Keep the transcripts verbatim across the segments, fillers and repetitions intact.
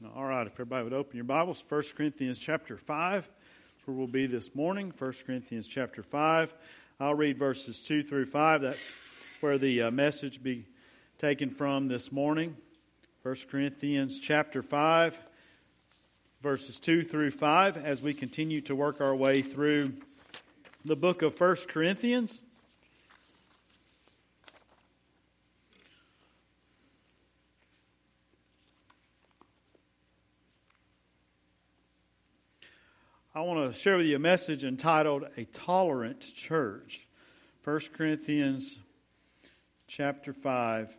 All right, if everybody would open your Bibles, First Corinthians chapter five, that's where we'll be this morning. First Corinthians chapter five. I'll read verses two through five. That's where the uh, message be taken from this morning. First Corinthians chapter five, verses two through five, as we continue to work our way through the book of First Corinthians. I want to share with you a message entitled A Tolerant Church. First Corinthians chapter five.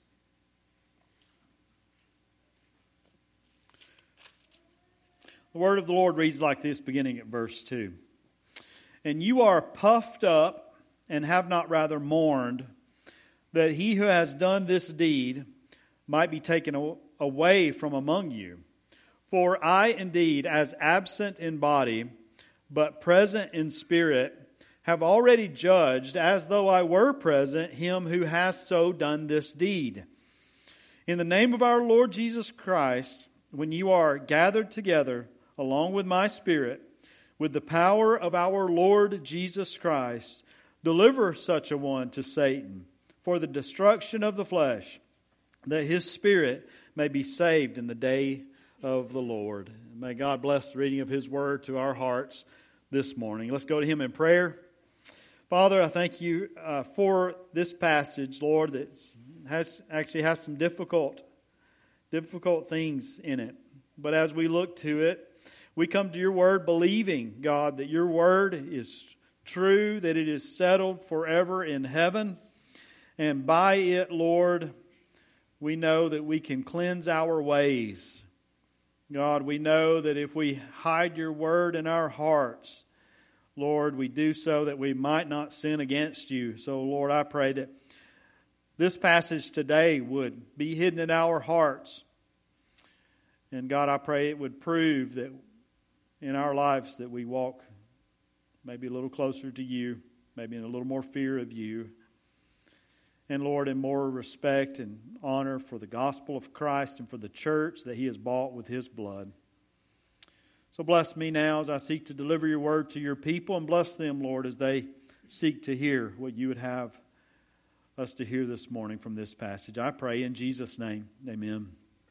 The word of the Lord reads like this, beginning at verse two. And you are puffed up and have not rather mourned, that he who has done this deed might be taken away from among you. For I indeed, as absent in body, but present in spirit, have already judged, as though I were present, him who has so done this deed. In the name of our Lord Jesus Christ, when you are gathered together, along with my spirit, with the power of our Lord Jesus Christ, deliver such a one to Satan, for the destruction of the flesh, that his spirit may be saved in the day of the Lord. May God bless the reading of His Word to our hearts this morning. Let's go to Him in prayer. Father, I thank you uh, for this passage, Lord, that has actually has some difficult, difficult things in it. But as we look to it, we come to your Word believing, God, that your Word is true, that it is settled forever in heaven. And by it, Lord, we know that we can cleanse our ways. God, we know that if we hide your word in our hearts, Lord, we do so that we might not sin against you. So, Lord, I pray that this passage today would be hidden in our hearts. And God, I pray it would prove that in our lives that we walk maybe a little closer to you, maybe in a little more fear of you. And Lord, in more respect and honor for the gospel of Christ and for the church that He has bought with His blood. So bless me now as I seek to deliver your word to your people, and bless them, Lord, as they seek to hear what you would have us to hear this morning from this passage. I pray in Jesus' name, amen.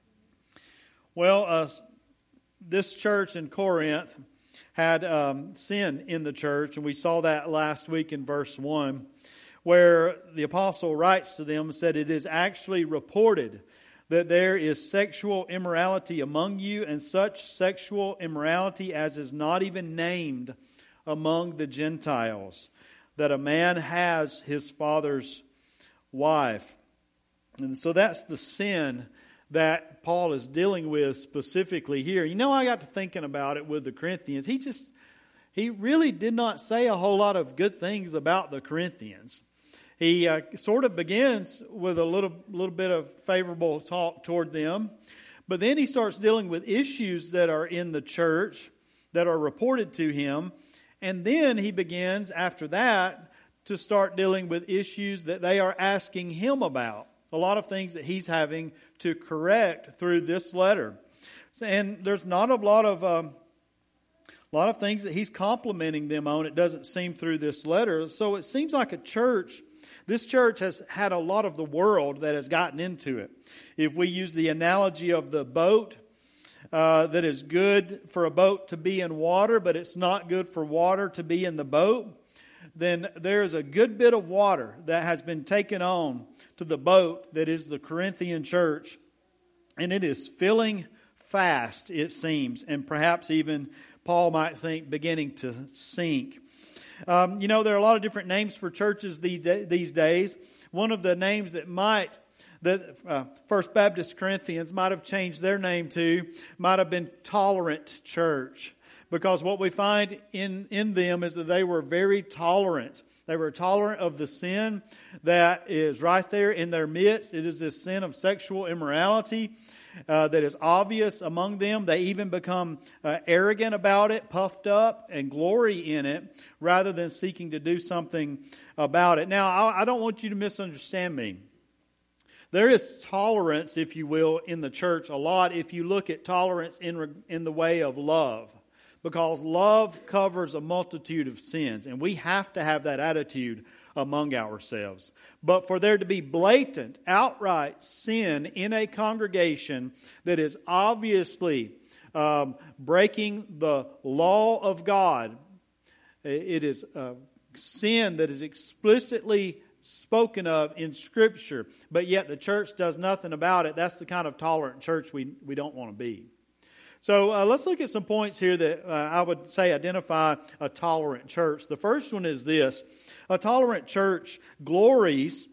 Well, uh, this church in Corinth had um, sin in the church, and we saw that last week in verse one. Where the apostle writes to them and said, it is actually reported that there is sexual immorality among you, and such sexual immorality as is not even named among the Gentiles, that a man has his father's wife. And so that's the sin that Paul is dealing with specifically here. You know, I got to thinking about it with the Corinthians. He just, he really did not say a whole lot of good things about the Corinthians. He uh, sort of begins with a little little bit of favorable talk toward them. But then he starts dealing with issues that are in the church that are reported to him. And then he begins, after that, to start dealing with issues that they are asking him about. A lot of things that he's having to correct through this letter. And there's not a lot of... Um, A lot of things that he's complimenting them on, it doesn't seem through this letter. So it seems like a church, this church has had a lot of the world that has gotten into it. If we use the analogy of the boat, uh, that is good for a boat to be in water, but it's not good for water to be in the boat, then there's a good bit of water that has been taken on to the boat that is the Corinthian church. And it is filling fast, it seems, and perhaps even Paul might think beginning to sink. Um, you know, there are a lot of different names for churches these days. One of the names that might, that uh, First Baptist Corinthians might have changed their name to, might have been Tolerant Church. Because what we find in, in them is that they were very tolerant. They were tolerant of the sin that is right there in their midst. It is this sin of sexual immorality. Uh, that is obvious among them. They even become uh, arrogant about it, puffed up, and glory in it, rather than seeking to do something about it. Now, I, I don't want you to misunderstand me. There is tolerance, if you will, in the church a lot if you look at tolerance in, in the way of love. Because love covers a multitude of sins, and we have to have that attitude among ourselves. But for there to be blatant, outright sin in a congregation that is obviously um, breaking the law of God, it is a sin that is explicitly spoken of in Scripture, but yet the church does nothing about it. That's the kind of tolerant church we, we don't want to be. So uh, let's look at some points here that uh, I would say identify a tolerant church. The first one is this. A tolerant church glories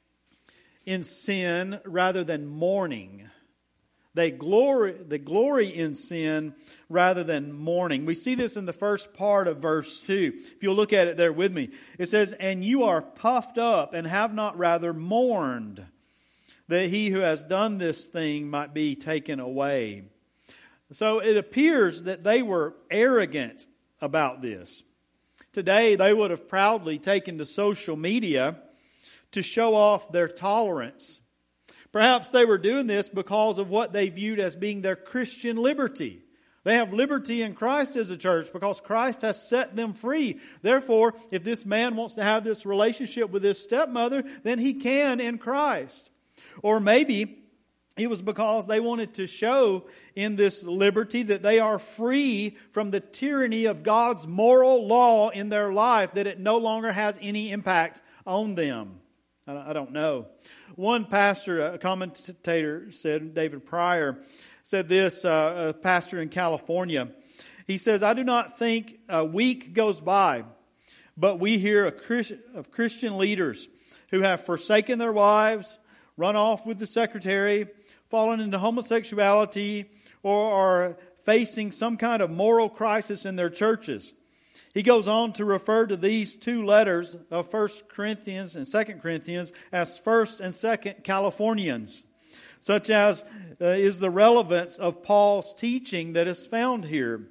in sin rather than mourning. They glory, they glory in sin rather than mourning. We see this in the first part of verse two. If you'll look at it there with me. It says, "And you are puffed up and have not rather mourned, that he who has done this thing might be taken away." So it appears that they were arrogant about this. Today they would have proudly taken to social media to show off their tolerance. Perhaps they were doing this because of what they viewed as being their Christian liberty. They have liberty in Christ as a church because Christ has set them free. Therefore, if this man wants to have this relationship with his stepmother, then he can in Christ. Or maybe it was because they wanted to show in this liberty that they are free from the tyranny of God's moral law in their life, that it no longer has any impact on them. I don't know. One pastor, a commentator said, David Pryor, said this, uh, a pastor in California. He says, "I do not think a week goes by, but we hear of Christian leaders who have forsaken their wives, run off with the secretary, fallen into homosexuality, or are facing some kind of moral crisis in their churches." He goes on to refer to these two letters of First Corinthians and Second Corinthians as First and Second Californians, such as uh, is the relevance of Paul's teaching that is found here.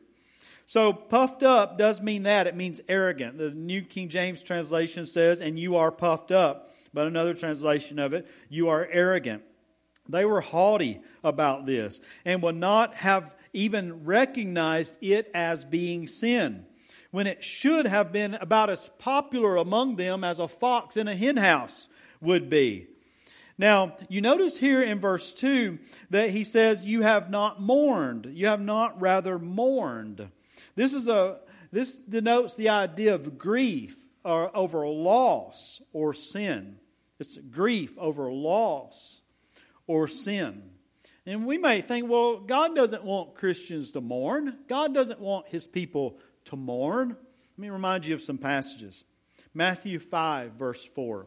So puffed up does mean that. It means arrogant. The New King James translation says, "and you are puffed up." But another translation of it, "you are arrogant." They were haughty about this and would not have even recognized it as being sin, when it should have been about as popular among them as a fox in a henhouse would be. Now, you notice here in verse two that he says, "You have not mourned." You have not rather mourned. This is a this denotes the idea of grief or over loss or sin. It's grief over loss or sin. And we may think, well, God doesn't want Christians to mourn. God doesn't want His people to mourn. Let me remind you of some passages. Matthew five, verse four.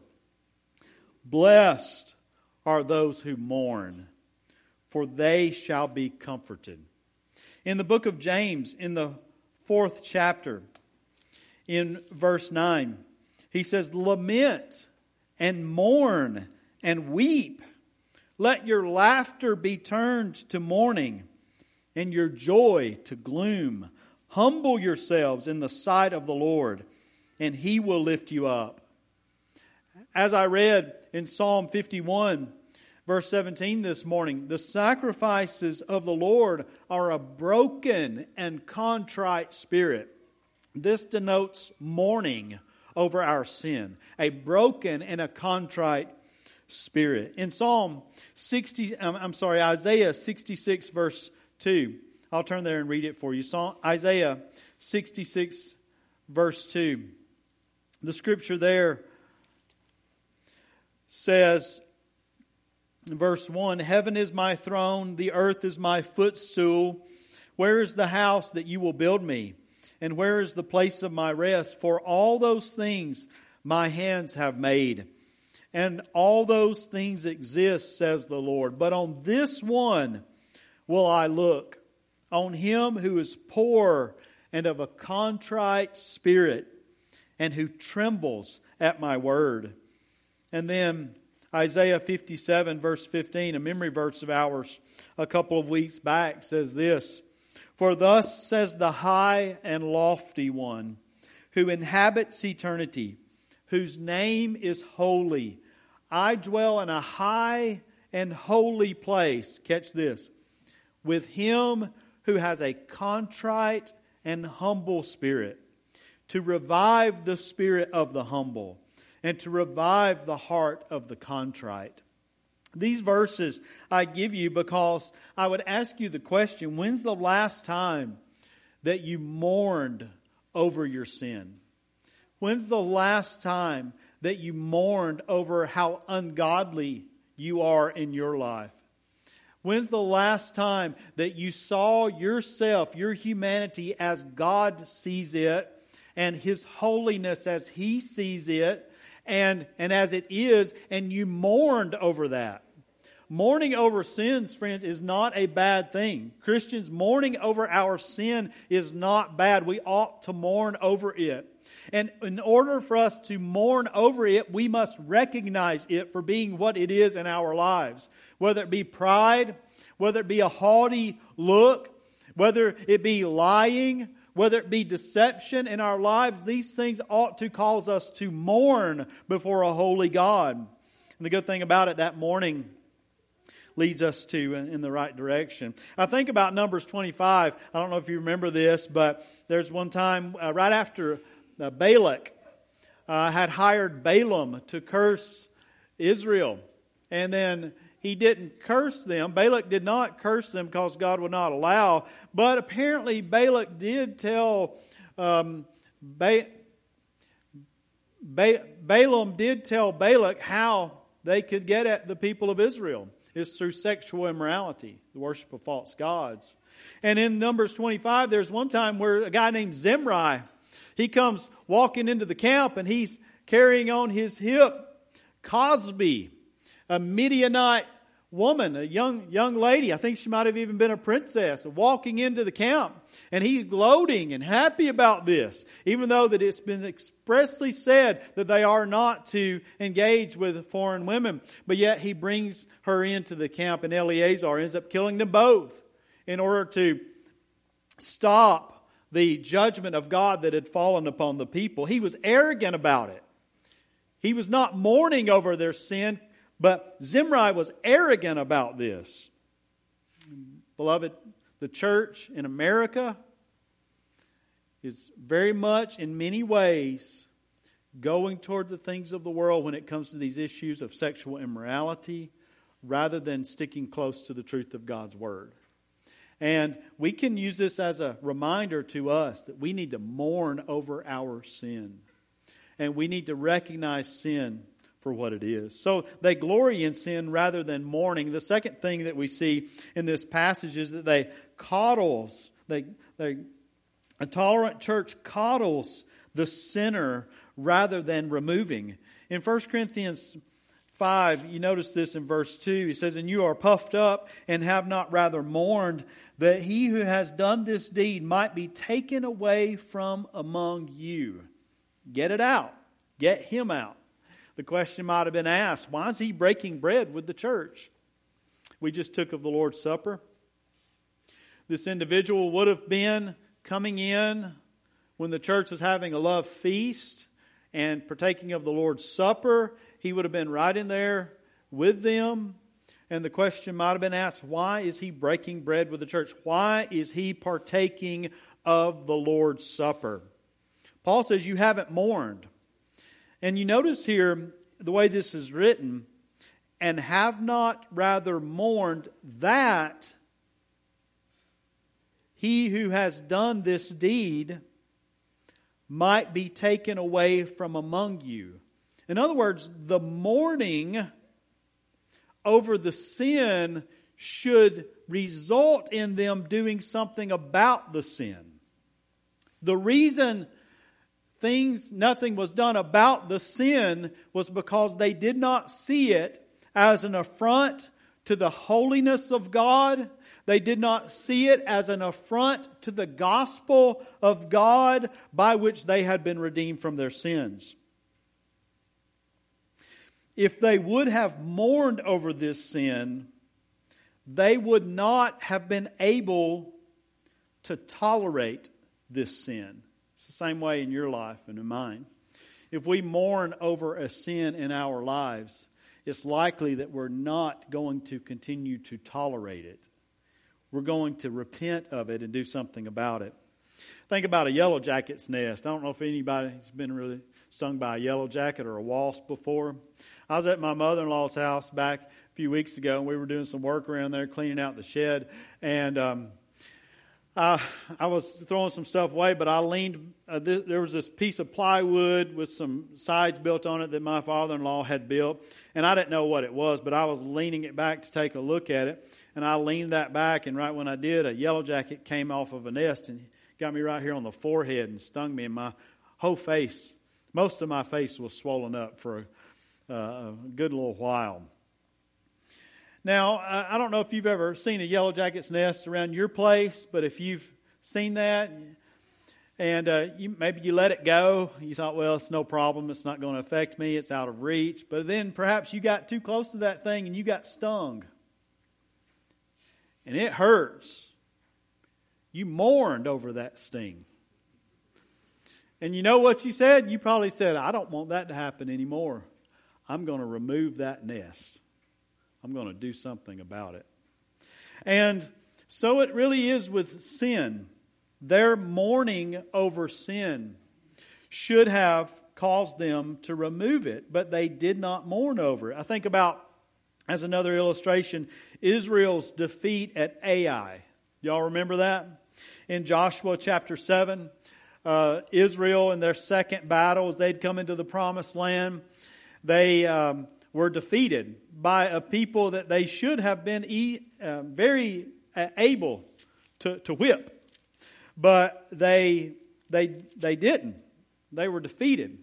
"Blessed are those who mourn, for they shall be comforted." In the book of James, in the fourth chapter, in verse nine, he says, "Lament and mourn and weep. Let your laughter be turned to mourning and your joy to gloom. Humble yourselves in the sight of the Lord, and He will lift you up." As I read in Psalm fifty-one, verse seventeen this morning, the sacrifices of the Lord are a broken and contrite spirit. This denotes mourning over our sin, a broken and a contrite spirit. In Psalm sixty, I'm sorry, Isaiah sixty-six, verse two. I'll turn there and read it for you. Psalm, Isaiah sixty-six, verse two. The scripture there says, in verse one, "Heaven is my throne, the earth is my footstool. Where is the house that you will build me? And where is the place of my rest? For all those things my hands have made. And all those things exist, says the Lord. But on this one will I look, on Him who is poor and of a contrite spirit, and who trembles at my word." And then Isaiah fifty-seven, verse fifteen, a memory verse of ours a couple of weeks back, says this, "For thus says the high and lofty one, who inhabits eternity, whose name is holy. I dwell in a high and holy place. Catch this. With him who has a contrite and humble spirit, to revive the spirit of the humble, and to revive the heart of the contrite. These verses I give you because I would ask you the question, when's the last time that you mourned over your sin? When's the last time that you mourned over how ungodly you are in your life? When's the last time that you saw yourself, your humanity as God sees it, and His holiness as He sees it, and, and as it is, and you mourned over that? Mourning over sins, friends, is not a bad thing. Christians, mourning over our sin is not bad. We ought to mourn over it. And in order for us to mourn over it, we must recognize it for being what it is in our lives. Whether it be pride, whether it be a haughty look, whether it be lying, whether it be deception in our lives, these things ought to cause us to mourn before a holy God. And the good thing about it, that mourning leads us to in the right direction. I think about Numbers twenty-five. I don't know if you remember this, but there's one time uh, right after uh, Balak uh, had hired Balaam to curse Israel. And then he didn't curse them. Balak did not curse them because God would not allow. But apparently Balak did tell, um, ba- ba- Balaam did tell Balak how they could get at the people of Israel. Is through sexual immorality, the worship of false gods. And in Numbers twenty-five, there's one time where a guy named Zimri, he comes walking into the camp and he's carrying on his hip Cosby, a Midianite woman, a young young lady. I think she might have even been a princess, walking into the camp. And he's gloating and happy about this, even though that it's been expressly said that they are not to engage with foreign women. But yet he brings her into the camp, and Eleazar ends up killing them both in order to stop the judgment of God that had fallen upon the people. He was arrogant about it. He was not mourning over their sin, but Zimri was arrogant about this. Beloved, the church in America is very much, in many ways, going toward the things of the world when it comes to these issues of sexual immorality, rather than sticking close to the truth of God's Word. And we can use this as a reminder to us that we need to mourn over our sin. And we need to recognize sin for what it is. So they glory in sin rather than mourning. The second thing that we see in this passage is that they coddles, they, they, a tolerant church coddles the sinner rather than removing. In First Corinthians five, you notice this in verse two. He says, "And you are puffed up and have not rather mourned, that he who has done this deed might be taken away from among you." Get it out. Get him out. The question might have been asked, why is he breaking bread with the church? We just took of the Lord's Supper. This individual would have been coming in when the church was having a love feast and partaking of the Lord's Supper. He would have been right in there with them. And the question might have been asked, why is he breaking bread with the church? Why is he partaking of the Lord's Supper? Paul says, you haven't mourned. And you notice here the way this is written, and have not rather mourned that he who has done this deed might be taken away from among you. In other words, the mourning over the sin should result in them doing something about the sin. The reason things, nothing was done about the sin was because they did not see it as an affront to the holiness of God. They did not see it as an affront to the gospel of God by which they had been redeemed from their sins. If they would have mourned over this sin, they would not have been able to tolerate this sin. It's the same way in your life and in mine. If we mourn over a sin in our lives, it's likely that we're not going to continue to tolerate it. We're going to repent of it and do something about it. Think about a yellow jacket's nest. I don't know if anybody's been really stung by a yellow jacket or a wasp before. I was at my mother-in-law's house back a few weeks ago, and we were doing some work around there, cleaning out the shed. And um, I, I was throwing some stuff away, but I leaned. Uh, th- there was this piece of plywood with some sides built on it that my father-in-law had built, and I didn't know what it was, but I was leaning it back to take a look at it. And I leaned that back, and right when I did, a yellow jacket came off of a nest and got me right here on the forehead and stung me. And my whole face, most of my face was swollen up for a, uh, a good little while. Now, I don't know if you've ever seen a yellow jacket's nest around your place, but if you've seen that, and uh, you, maybe you let it go, you thought, well, it's no problem, it's not going to affect me, it's out of reach. But then perhaps you got too close to that thing and you got stung. And it hurts. You mourned over that sting. And you know what you said? You probably said, I don't want that to happen anymore. I'm going to remove that nest. I'm going to do something about it. And so it really is with sin. Their mourning over sin should have caused them to remove it, but they did not mourn over it. I think about, as another illustration, Israel's defeat at Ai. Y'all remember that? In Joshua chapter seven, uh, Israel in their second battle, as they'd come into the promised land, they um, were defeated by a people that they should have been e- uh, very uh, able to, to whip. But they, they, they didn't. They were defeated.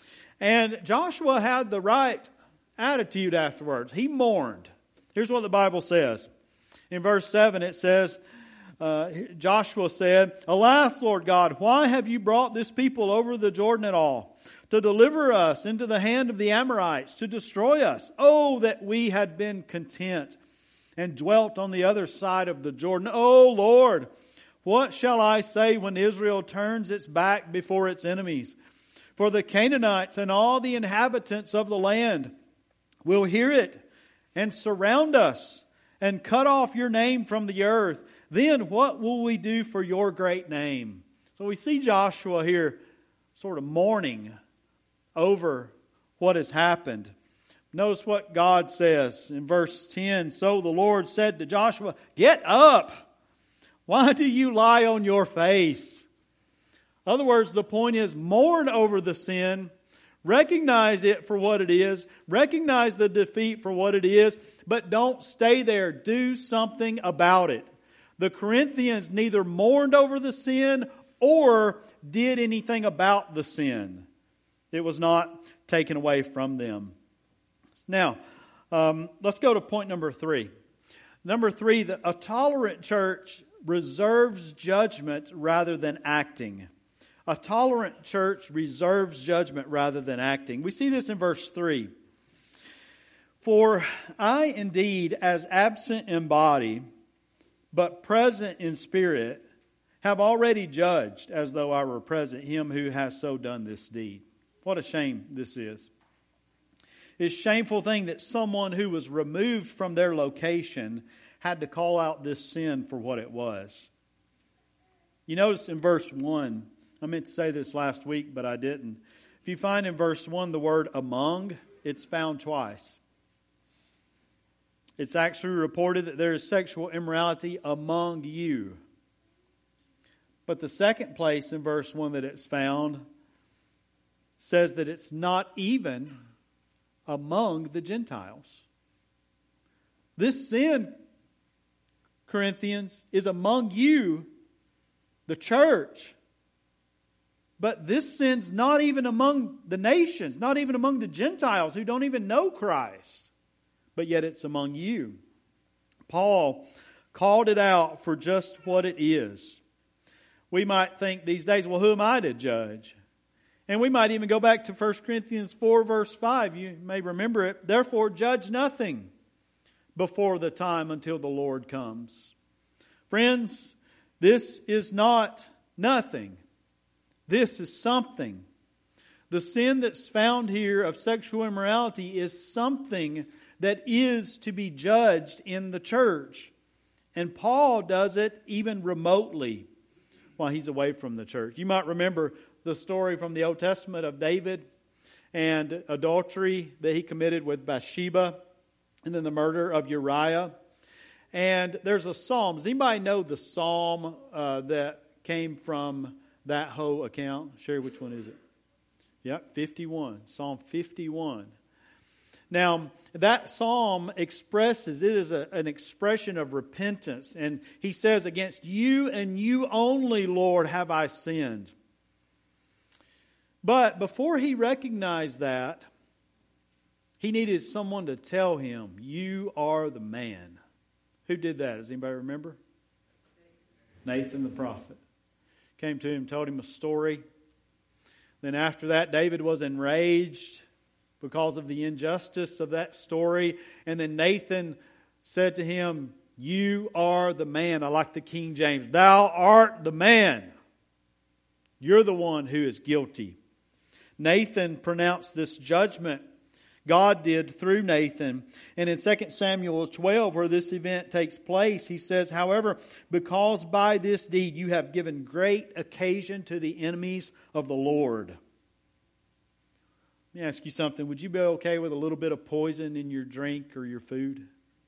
And Joshua had the right attitude afterwards. He mourned. Here's what the Bible says. In verse seven it says, uh, Joshua said, Alas, Lord God, why have you brought this people over the Jordan at all? To deliver us into the hand of the Amorites, to destroy us. Oh, that we had been content and dwelt on the other side of the Jordan. Oh, Lord, what shall I say when Israel turns its back before its enemies? For the Canaanites and all the inhabitants of the land will hear it and surround us and cut off your name from the earth. Then what will we do for your great name? So we see Joshua here sort of mourning over what has happened. Notice what God says in verse ten. So the Lord said to Joshua, Get up! Why do you lie on your face? In other words, the point is, mourn over the sin. Recognize it for what it is. Recognize the defeat for what it is. But don't stay there. Do something about it. The Corinthians neither mourned over the sin or did anything about the sin. It was not taken away from them. Now, um, let's go to point number three. Number three, the, a tolerant church reserves judgment rather than acting. A tolerant church reserves judgment rather than acting. We see this in verse three. For I indeed, as absent in body, but present in spirit, have already judged, as though I were present, him who has so done this deed. What a shame this is. It's a shameful thing that someone who was removed from their location had to call out this sin for what it was. You notice in verse one, I meant to say this last week, but I didn't. If you find in verse one the word among, it's found twice. It's actually reported that there is sexual immorality among you. But the second place in verse one that it's found says that it's not even among the Gentiles. This sin, Corinthians, is among you, the church. But this sin's not even among the nations, not even among the Gentiles who don't even know Christ. But yet it's among you. Paul called it out for just what it is. We might think these days, well, who am I to judge? And we might even go back to First Corinthians four, verse five. You may remember it. Therefore, judge nothing before the time until the Lord comes. Friends, this is not nothing. This is something. The sin that's found here of sexual immorality is something that is to be judged in the church. And Paul does it even remotely while he's away from the church. You might remember the story from the Old Testament of David and adultery that he committed with Bathsheba, and then the murder of Uriah. And there's a psalm. Does anybody know the psalm uh, that came from that whole account? Sherry, which one is it? Yep, fifty-one. Psalm fifty-one. Now, that psalm expresses, it is a, an expression of repentance. And he says, against you and you only, Lord, have I sinned. But before he recognized that, he needed someone to tell him, you are the man. Who did that? Does anybody remember? Nathan the prophet. Came to him, told him a story. Then after that, David was enraged because of the injustice of that story. And then Nathan said to him, you are the man. I like the King James. Thou art the man. You're the one who is guilty. Nathan pronounced this judgment. God did through Nathan. And in Second Samuel twelve, where this event takes place, he says, however, because by this deed you have given great occasion to the enemies of the Lord. Let me ask you something. Would you be okay with a little bit of poison in your drink or your food?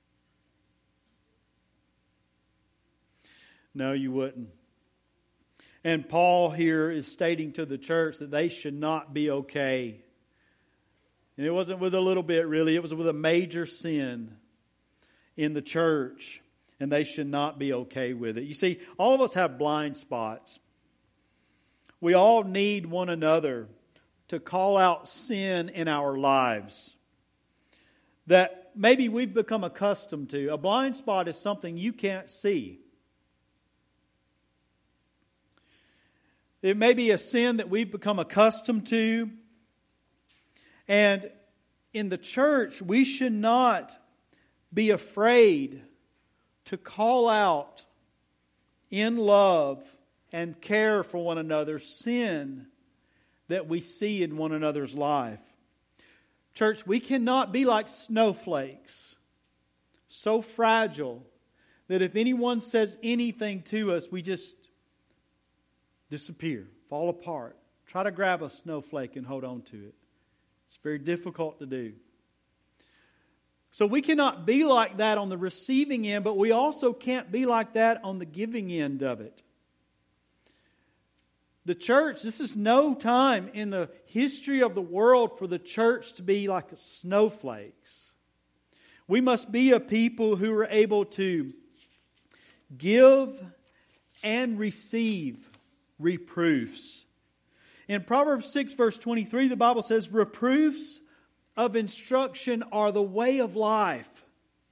No, you wouldn't. And Paul here is stating to the church that they should not be okay. And it wasn't with a little bit, really. It was with a major sin in the church. And they should not be okay with it. You see, all of us have blind spots. We all need one another to call out sin in our lives that maybe we've become accustomed to. A blind spot is something you can't see. It may be a sin that we've become accustomed to. And in the church, we should not be afraid to call out in love and care for one another sin that we see in one another's life. Church, we cannot be like snowflakes, so fragile that if anyone says anything to us, we just disappear, fall apart. Try to grab a snowflake and hold on to it. It's very difficult to do. So we cannot be like that on the receiving end, but we also can't be like that on the giving end of it. The church, this is no time in the history of the world for the church to be like snowflakes. We must be a people who are able to give and receive reproofs. In Proverbs six verse twenty-three, the Bible says, reproofs of instruction are the way of life.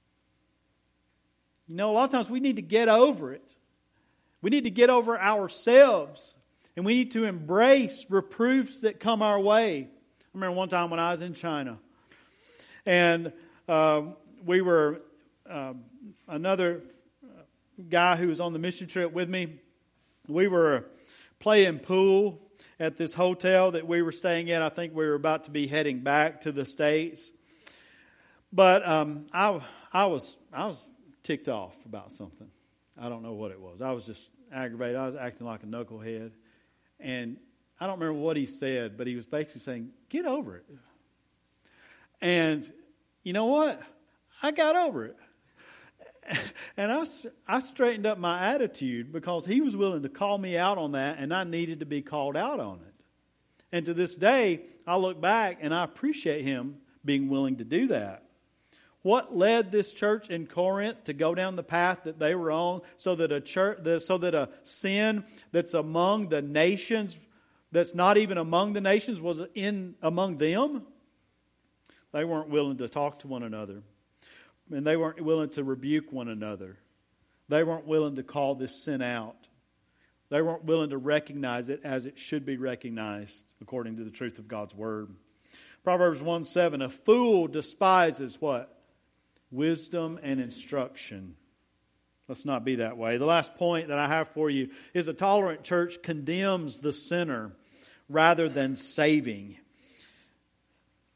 You know, a lot of times we need to get over it. We need to get over ourselves. And we need to embrace reproofs that come our way. I remember one time when I was in China. And uh, we were, uh, another guy who was on the mission trip with me, we were playing pool at this hotel that we were staying at. I think we were about to be heading back to the States. But um, I, I was I was ticked off about something. I don't know what it was. I was just aggravated. I was acting like a knucklehead. And I don't remember what he said, but he was basically saying, get over it. And you know what? I got over it. And I, I straightened up my attitude because he was willing to call me out on that, and I needed to be called out on it. And to this day, I look back and I appreciate him being willing to do that. What led this church in Corinth to go down the path that they were on, so that a church, so that a sin that's among the nations, that's not even among the nations, was in among them? They weren't willing to talk to one another. And they weren't willing to rebuke one another. They weren't willing to call this sin out. They weren't willing to recognize it as it should be recognized according to the truth of God's Word. Proverbs one seven, a fool despises what? Wisdom and instruction. Let's not be that way. The last point that I have for you is a tolerant church condemns the sinner rather than saving.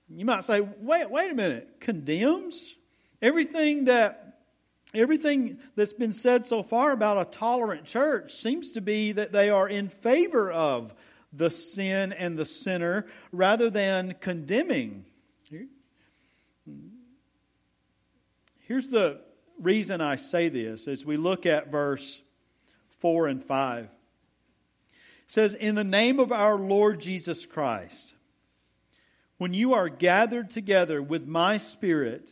You might say, wait, wait a minute, condemns? Everything that everything that's been said so far about a tolerant church seems to be that they are in favor of the sin and the sinner rather than condemning. Here's the reason I say this as we look at verse four and five. It says, "In the name of our Lord Jesus Christ, when you are gathered together with my Spirit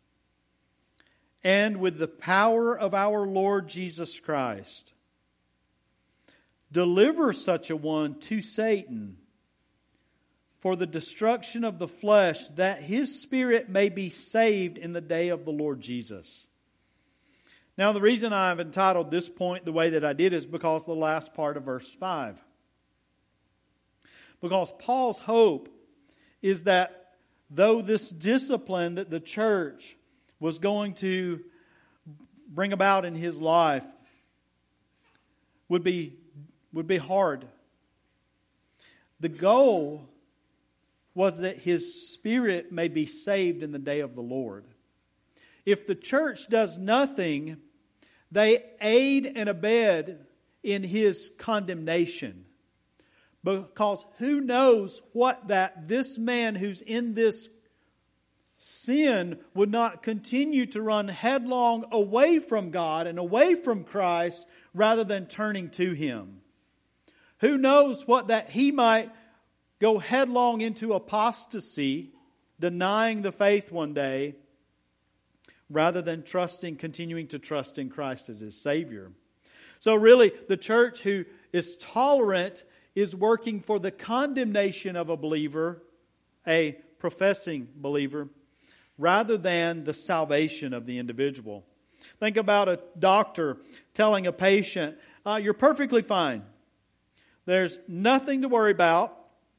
and with the power of our Lord Jesus Christ, deliver such a one to Satan for the destruction of the flesh, that his spirit may be saved in the day of the Lord Jesus." Now, the reason I've entitled this point the way that I did is because of the last part of verse five. Because Paul's hope is that though this discipline that the church was going to bring about in his life would be, would be hard, the goal was that his spirit may be saved in the day of the Lord. If the church does nothing, they aid and abet in his condemnation. Because who knows what that this man who's in this sin would not continue to run headlong away from God and away from Christ rather than turning to Him. Who knows what that he might go headlong into apostasy, denying the faith one day, rather than trusting, continuing to trust in Christ as his Savior. So really, the church who is tolerant is working for the condemnation of a believer, a professing believer, rather than the salvation of the individual. Think about a doctor telling a patient, uh, you're perfectly fine. There's nothing to worry about,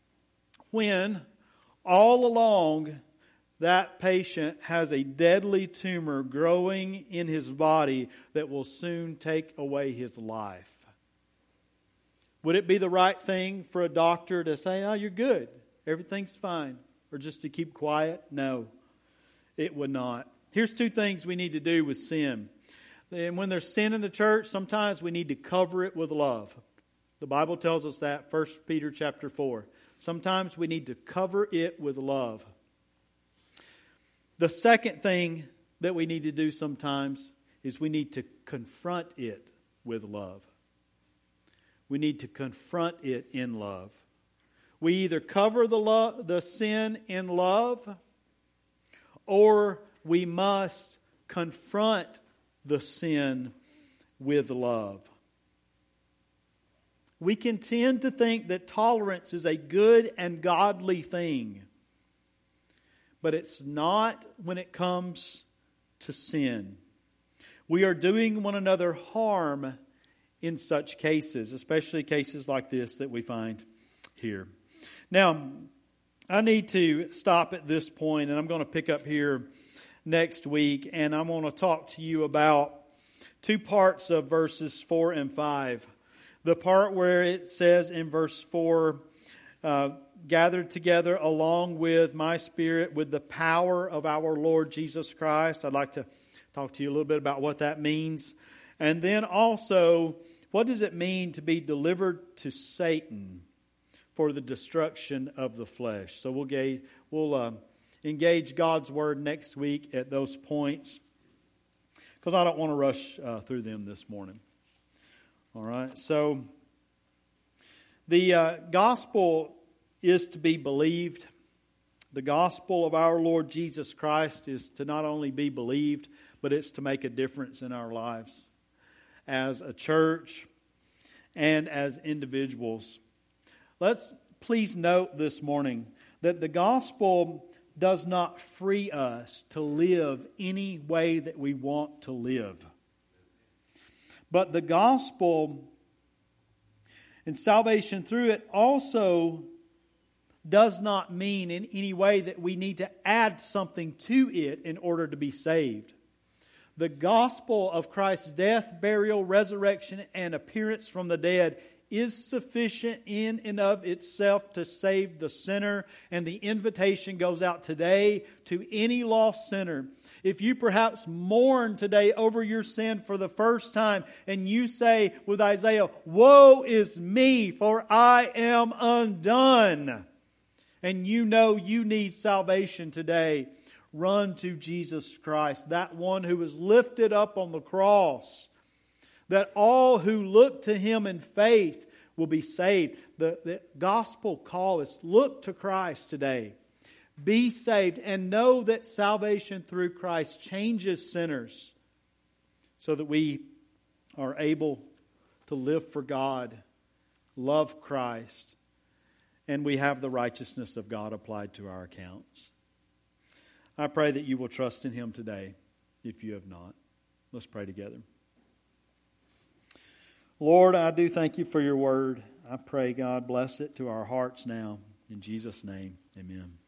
when all along that patient has a deadly tumor growing in his body that will soon take away his life. Would it be the right thing for a doctor to say, oh, you're good, everything's fine, or just to keep quiet? No, it would not. Here's two things we need to do with sin. And when there's sin in the church, sometimes we need to cover it with love. The Bible tells us that, First Peter chapter four. Sometimes we need to cover it with love. The second thing that we need to do sometimes is we need to confront it with love. We need to confront it in love. We either cover the lo- the sin in love, or we must confront the sin with love. We can tend to think that tolerance is a good and godly thing, but it's not when it comes to sin. We are doing one another harm in such cases, especially cases like this that we find here. Now, I need to stop at this point, and I'm going to pick up here next week, and I want to talk to you about two parts of verses four and five. The part where it says in verse four, uh, gathered together along with my Spirit with the power of our Lord Jesus Christ. I'd like to talk to you a little bit about what that means. And then also, what does it mean to be delivered to Satan for the destruction of the flesh? So we'll, ga- we'll uh, engage God's Word next week at those points, because I don't want to rush uh, through them this morning. All right, so the uh, gospel is to be believed. The gospel of our Lord Jesus Christ is to not only be believed, but it's to make a difference in our lives as a church and as individuals. Let's please note this morning that the gospel does not free us to live any way that we want to live. But the gospel and salvation through it also does not mean in any way that we need to add something to it in order to be saved. The gospel of Christ's death, burial, resurrection, and appearance from the dead is sufficient in and of itself to save the sinner. And the invitation goes out today to any lost sinner. If you perhaps mourn today over your sin for the first time, and you say with Isaiah, "Woe is me, for I am undone," and you know you need salvation today, run to Jesus Christ, that one who was lifted up on the cross, that all who look to Him in faith will be saved. The, the gospel call is look to Christ today. Be saved and know that salvation through Christ changes sinners so that we are able to live for God, love Christ, and we have the righteousness of God applied to our accounts. I pray that you will trust in Him today if you have not. Let's pray together. Lord, I do thank You for Your word. I pray, God, bless it to our hearts now. In Jesus' name, amen.